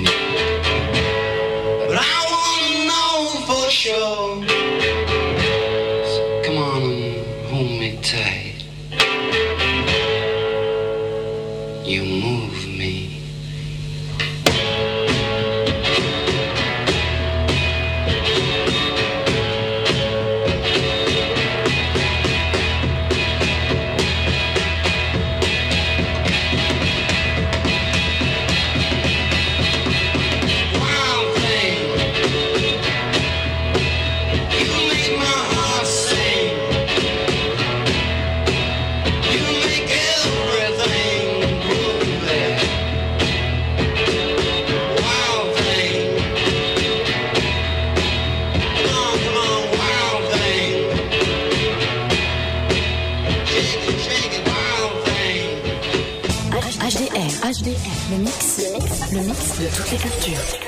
But I wanna know for sure. So come on and hold me tight. You move me. HDR, le mix de toutes les cultures.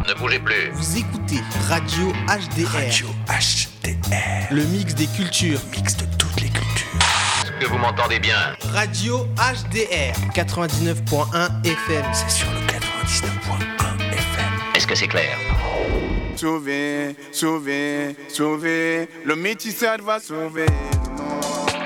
Ne bougez plus. Vous écoutez Radio HDR. Radio HDR. Le mix des cultures. Le mix de toutes les cultures. Est-ce que vous m'entendez bien? Radio HDR 99.1 FM. C'est sur le 99.1 FM. Est-ce que c'est clair? Sauver, sauver, sauver. Le métissage va sauver le monde.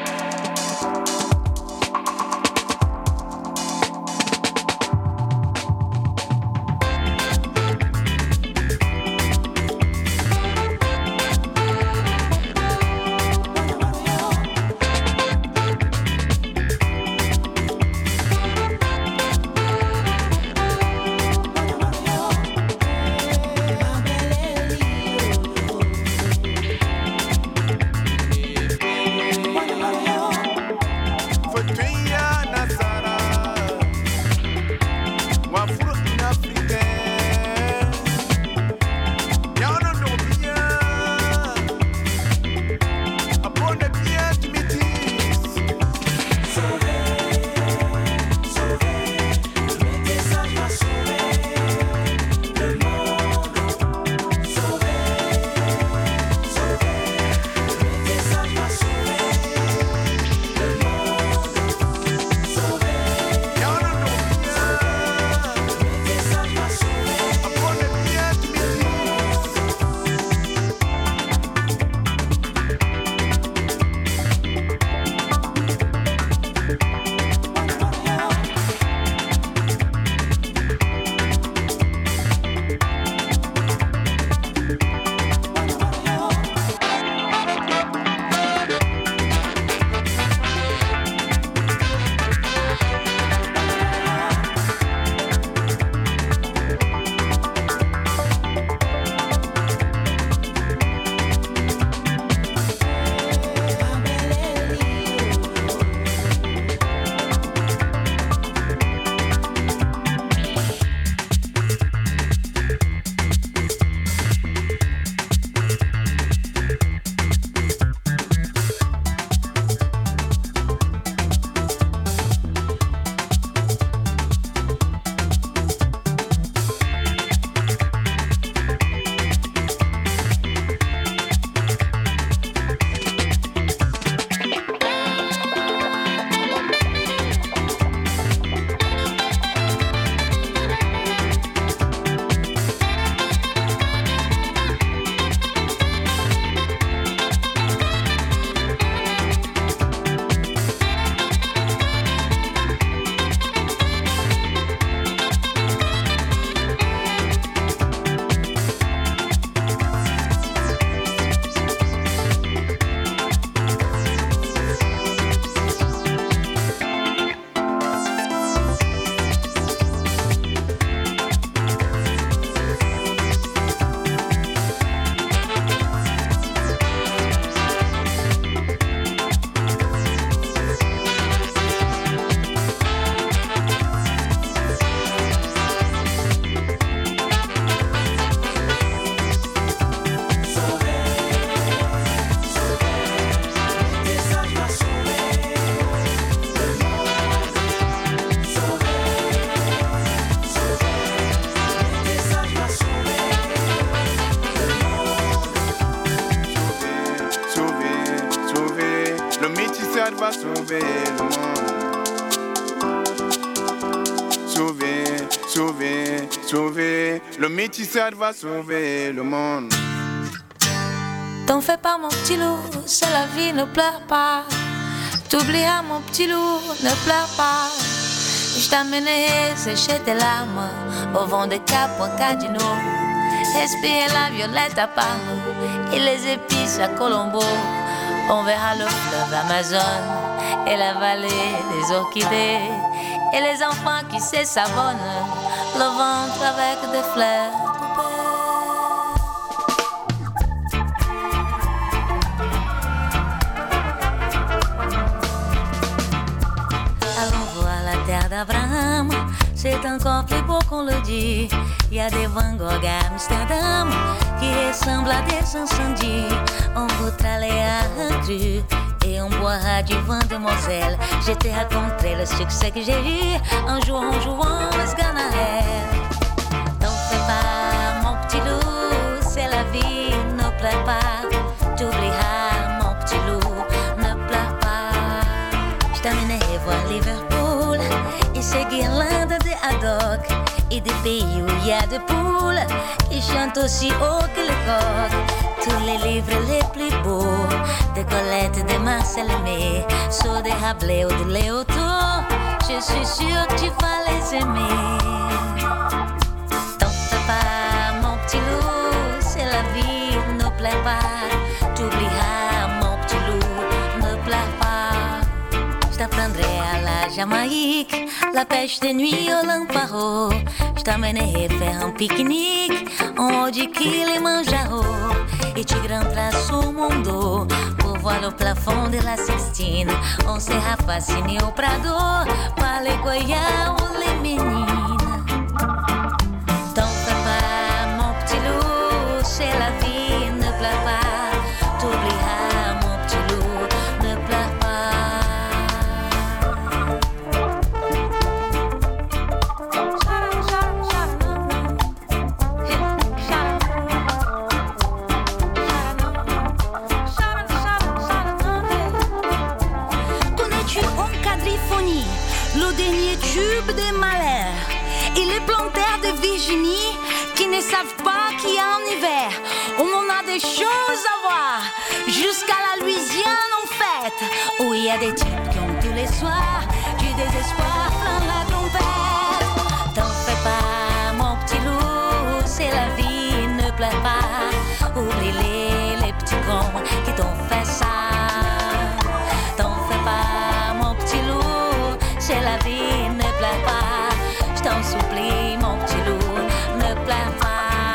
Va sauver le monde. Sauver, sauver, sauver. Le métissage va sauver le monde. T'en fais pas mon petit loup, c'est la vie, ne pleure pas. T'oublieras mon petit loup, ne pleure pas. Je t'amènerai sécher tes larmes au vent de Cap ou Cadino. Respirer la violette à Palo et les épices à Colombo. On verra le fleuve Amazon et la vallée des orchidées et les enfants qui se savonnent le ventre avec des fleurs. Allons voir la terre d'Abraham, c'est encore plus beau qu'on le dit. Il y a des Van Gogh à Amsterdam qui ressemblent à des incendies. On voudra aller à un cru et on boira du vin de Moselle. Je te raconterai le succès que j'ai eu en jouant aux Sganarelle. T'en fais pas, mon guirlandes de haddock et des pays où il y a des poules qui chantent aussi haut que le coq. Tous les livres les plus beaux de Colette, de Marcel Aimé, ceux de Rabelais ou de Léoto, je suis sûre que tu vas les aimer. T'en fais pas, mon petit loup, c'est la vie, ne plaît pas. T'oublieras, mon petit loup, ne pleure pas. Je t'apprendrai à la Jamaïque, la pêche de nuit au Lamparo. Je t'emmènerai faire un pique-nique en haut du Kilimanjaro. Et tu grimperas sur mon dos pour voir le plafond de la Sixtine. On sera fasciné au Prado par les Goya ou les Ménines. T'en fais pas, mon petit loup, c'est la vie, ne pleure pas. T'oublieras, mon petit loup, ne pleure pas. Le dernier tube des malheurs et les plantaires de Virginie qui ne savent pas qu'il y a un hiver où on a des choses à voir jusqu'à la Louisiane en fête où il y a des types qui ont tous les soirs du désespoir plein la trompette. T'en fais pas, mon petit loup, c'est la vie, ne pleure pas. Oublie les petits cons qui t'ont fait ça. T'en fais pas, mon petit loup, c'est la vie, ne pleure pas. Je t'en supplie, mon petit loup, ne pleure pas.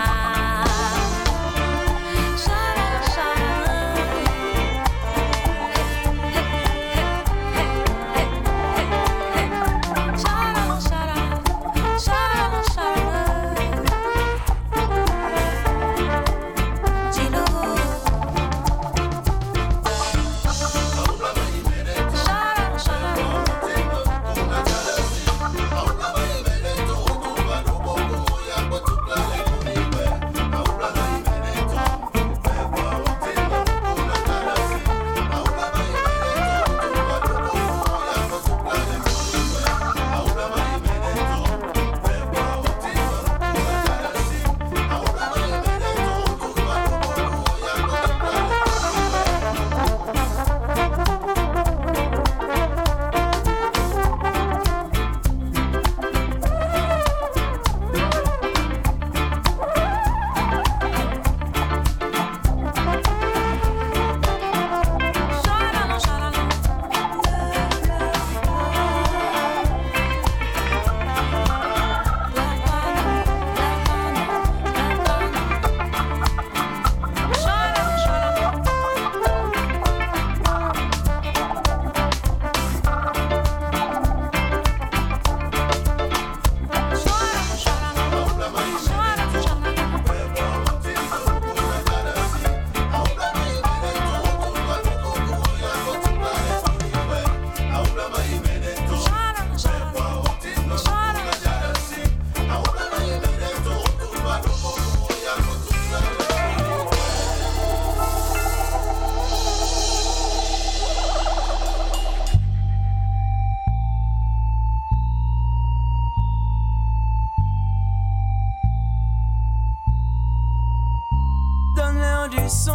Du son,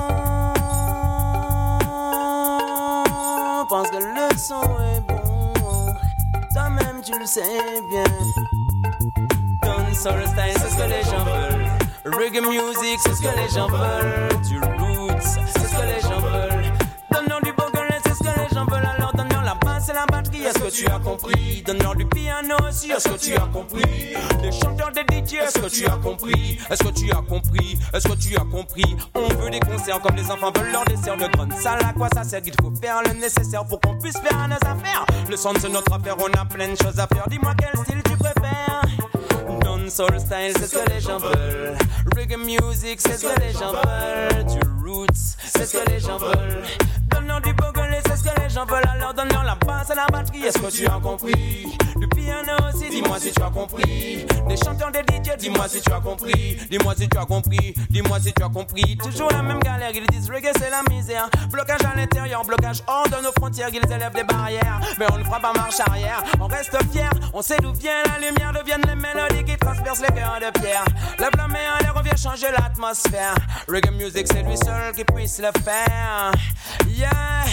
pense que le son est bon, toi-même tu le sais bien. Dancehall style, c'est ce que les gens veulent. Reggae music, c'est ce que les gens veulent. Du roots, c'est ce que les gens veulent. Donne-leur du bogolais, c'est ce que les gens veulent. Alors donne-leur la basse et la batterie, est-ce que tu as compris? Donne-leur du piano aussi, est-ce que tu as compris? Les chanteurs des DJ, est-ce que tu as compris? Est-ce que tu as compris? Est-ce que tu as compris? On veut des concerts comme les enfants veulent leur dessert de grande salle. À quoi ça sert? Il faut faire le nécessaire pour qu'on puisse faire nos affaires. Le son c'est notre affaire, on a plein de choses à faire. Dis-moi quel style tu préfères? Dancehall style, c'est ce que les gens veulent. Reggae music, c'est ce que les gens veulent. Du roots, c'est ce que les gens veulent. Donne-leur du bogolais, c'est ce que les gens veulent. Alors donne-leur la basse et la batterie, est-ce que tu as compris? du piano aussi, dis-moi si tu as compris. Des chanteurs, des DJ, dis-moi si tu as compris. Dis-moi si tu as compris, dis-moi si tu as compris. Toujours la même galère, ils disent reggae c'est la misère. Blocage à l'intérieur, blocage hors de nos frontières, ils élèvent des barrières. Mais on ne fera pas marche arrière, on reste fiers. On sait d'où vient la lumière, deviennent les mélodies qui transpercent les cœurs de pierre. Lève la main, allez, revient changer l'atmosphère. Reggae music, c'est lui seul qui puisse le faire. Yeah,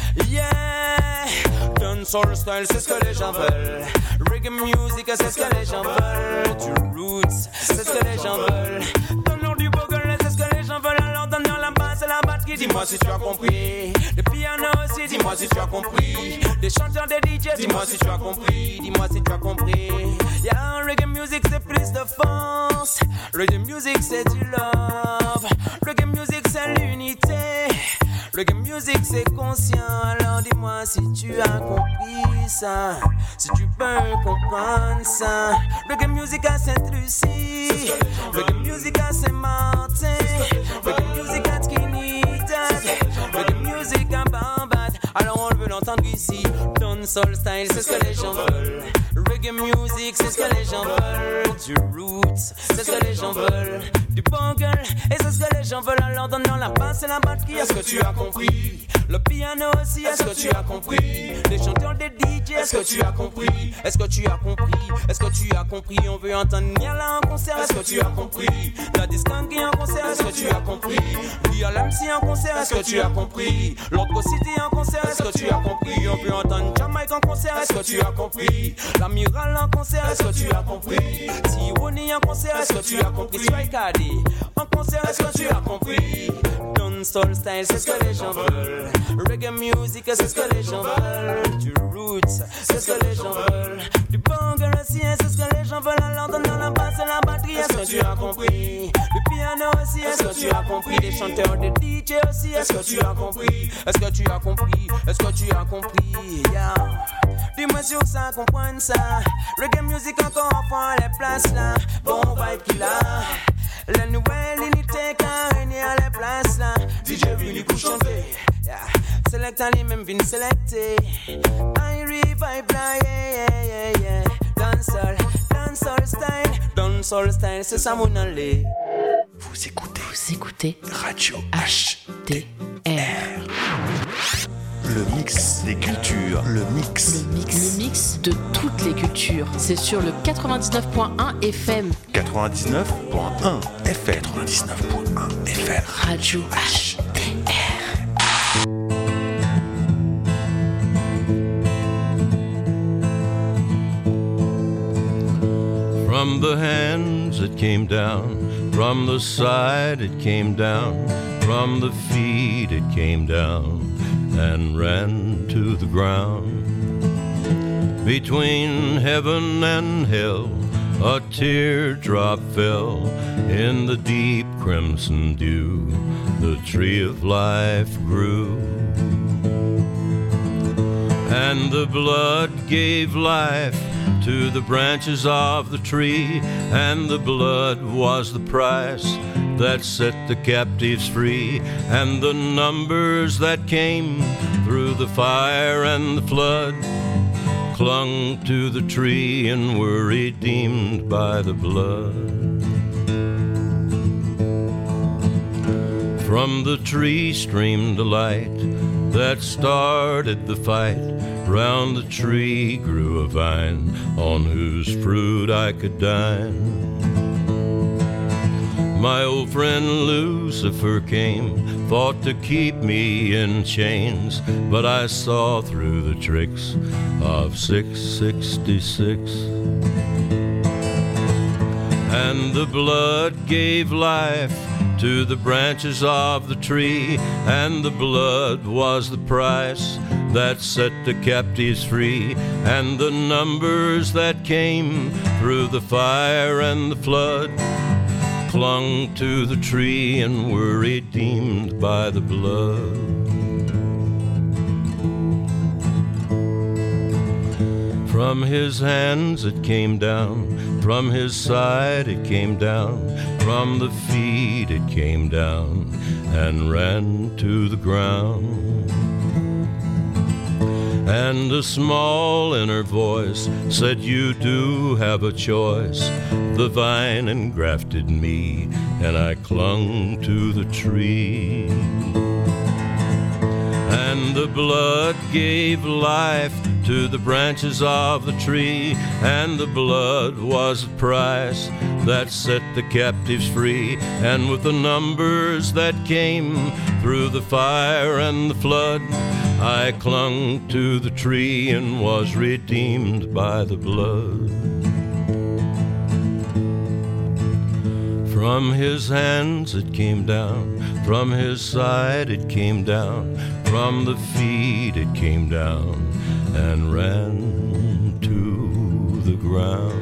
yeah. Dancehall style, c'est ce que les gens veulent. Reggae music, c'est ce que les gens veulent. Du roots, c'est ce que les gens veulent. Donne-leur du bogle, c'est ce que les gens veulent. Alors donne-leur la basse et la batterie, dis-moi si tu as compris. Le piano aussi, dis-moi si tu as compris. Des chanteurs, des DJ, dis-moi si tu as compris. Dis-moi si tu as compris. Yeah, reggae music, c'est plus de force. Reggae music, c'est du love. Reggae music, c'est l'unité. Reggae music, c'est conscient. Alors dis-moi si tu as compris ça. Si tu peux comprendre ça. Reggae music à Sainte-Lucie. Reggae music à Saint-Martin. Reggae music à Trinidad. Reggae music à Barbade. Alors on veut l'entendre ici. Dancehall style, c'est ce que les gens veulent. Reggae music, c'est ce que les gens veulent. Du roots, c'est ce que les gens veulent. Du bungle, et c'est ce que les gens veulent. Alors donne-leur la basse et la batterie. Est-ce que tu as compris? Le piano aussi, est-ce que tu as compris? Les chanteurs, des DJ, est-ce que tu as compris? Est-ce que tu as compris? Est-ce que tu as compris? On veut entendre Niala en concert, est-ce que tu as compris? La Discangi en concert, est-ce que tu as compris? Lia MC en concert, est-ce que tu as compris? L'autre City en concert, est-ce que tu as compris? On veut entendre Jamaica en concert, est-ce que tu as compris? L'Amiral en concert, est-ce que tu as compris? Tiwoni en concert, est-ce que tu as compris? Strikadi en concert, est-ce que tu as compris? Dancehall style, c'est ce que les gens veulent. Reggae music, c'est ce que les gens veulent. Du roots, c'est ce que les gens veulent. Du bungle aussi, c'est ce que les gens veulent. Alors donne la basse et la batterie, est-ce que tu as compris? Du piano aussi, est-ce que tu as compris? Des chanteurs, des DJ aussi, est-ce que tu as compris? Est-ce que tu as compris? Est-ce que tu as compris? Yeah. Dis-moi si on s'en comprend ça. Reggae music encore enfant, les places là. Bon vibe qu'il a. La nouvelle unité quand on est à la place là. DJ vini pour chanter. Yeah. Select à lui-même vini selecter. I revive là, yeah, yeah, yeah, yeah. Dancehall, dancehall style. Dancehall style, c'est ça mon allée. Vous écoutez Radio HDR. Le mix des cultures. Le mix de toutes les cultures. C'est sur le 99.1 FM. 99.1 FM. 99.1 FM. Radio HDR. From the hands it came down, from the side it came down, from the feet it came down and ran to the ground. Between heaven and hell a teardrop fell in the deep crimson dew. The tree of life grew, and the blood gave life to the branches of the tree, and the blood was the price that set the captives free, and the numbers that came through the fire and the flood clung to the tree and were redeemed by the blood. From the tree streamed a light that started the fight. Round the tree grew a vine on whose fruit I could dine. My old friend Lucifer came, fought to keep me in chains, but I saw through the tricks of 666. And the blood gave life to the branches of the tree, and the blood was the price that set the captives free, and the numbers that came through the fire and the flood clung to the tree and were redeemed by the blood. From his hands it came down, from his side it came down, from the feet it came down and ran to the ground. And a small inner voice said, you do have a choice. The vine engrafted me, and I clung to the tree. And the blood gave life to the branches of the tree, and the blood was the price that set the captives free. And with the numbers that came through the fire and the flood, I clung to the tree and was redeemed by the blood. From his hands it came down, from his side it came down, from the feet it came down and ran to the ground.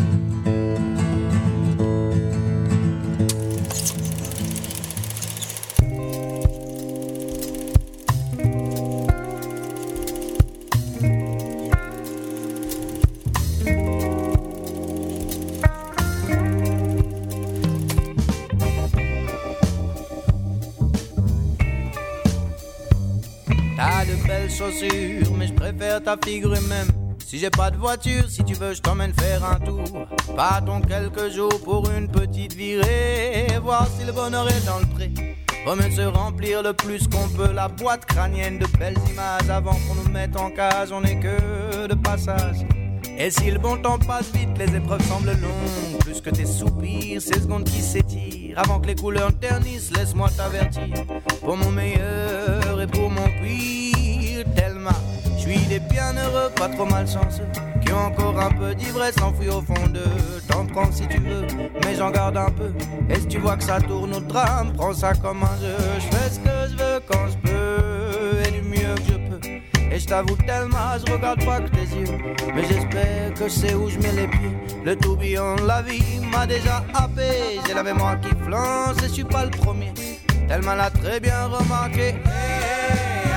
Chaussures, mais je préfère ta figure même. Si j'ai pas de voiture, si tu veux, je t'emmène faire un tour. Partons quelques jours pour une petite virée, voir si le bonheur est dans le pré. Faut mieux se remplir le plus qu'on peut la boîte crânienne de belles images avant qu'on nous mette en cage. On n'est que de passage. Et si le bon temps passe vite, les épreuves semblent longues. Plus que tes soupirs, ces secondes qui s'étirent. Avant que les couleurs ternissent, laisse-moi t'avertir. Pour mon meilleur et pour mon pire, tellement je suis des bienheureux, pas trop malchanceux, qui ont encore un peu d'ivresse enfouie au fond d'eux. T'en prends si tu veux, mais j'en garde un peu. Et si tu vois que ça tourne au drame, prends ça comme un jeu. Je fais ce que je veux quand je peux, et du mieux que je peux. Et je t'avoue tellement, je regarde pas que tes yeux, mais j'espère que je sais où je mets les pieds. Le tourbillon de la vie m'a déjà happé. J'ai la mémoire qui flanche et je suis pas le premier. Tellement l'a très bien remarqué. Hey,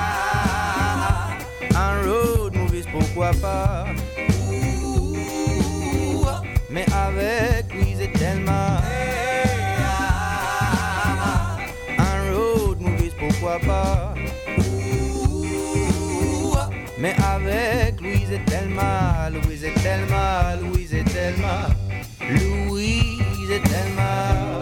un road movies, pourquoi pas. Mais avec Louise et Thelma. Hey, un road movies, pourquoi pas. Mais avec Louise et Thelma, Louise et Thelma, Louise et Thelma, Louise et Thelma.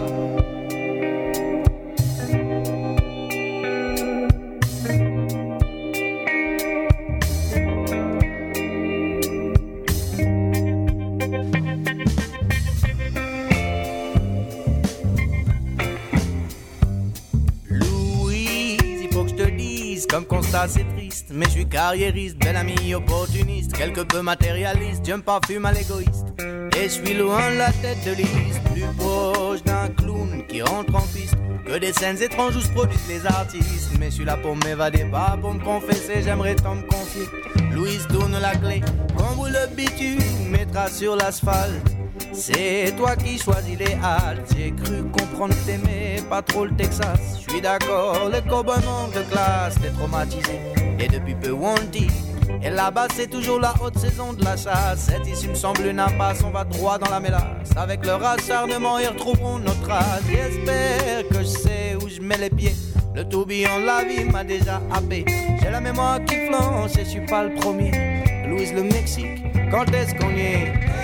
Comme constat c'est triste, mais je suis carriériste, bel ami opportuniste, quelque peu matérialiste, je me parfume à l'égoïste. Et je suis loin de la tête de liste, plus proche d'un clown qui rentre en piste, que des scènes étranges où se produisent les artistes. Mais je suis là pour m'évader, pas pour me confesser, j'aimerais tant me confier. Louise tourne la clé, quand vous le bitume mettra sur l'asphalte. C'est toi qui choisis les haltes. J'ai cru comprendre que t'aimais pas trop le Texas. Je suis d'accord, le cowboy manque de classe. T'es traumatisé et depuis peu wanted. Et là-bas c'est toujours la haute saison de la chasse. Cette issue me semble une impasse, on va droit dans la mélasse. Avec leur acharnement ils retrouveront notre trace. J'espère que je sais où je mets les pieds. Le tourbillon de la vie m'a déjà happé. J'ai la mémoire qui flanche et je suis pas le premier. Louise le Mexique, quand est-ce qu'on y est?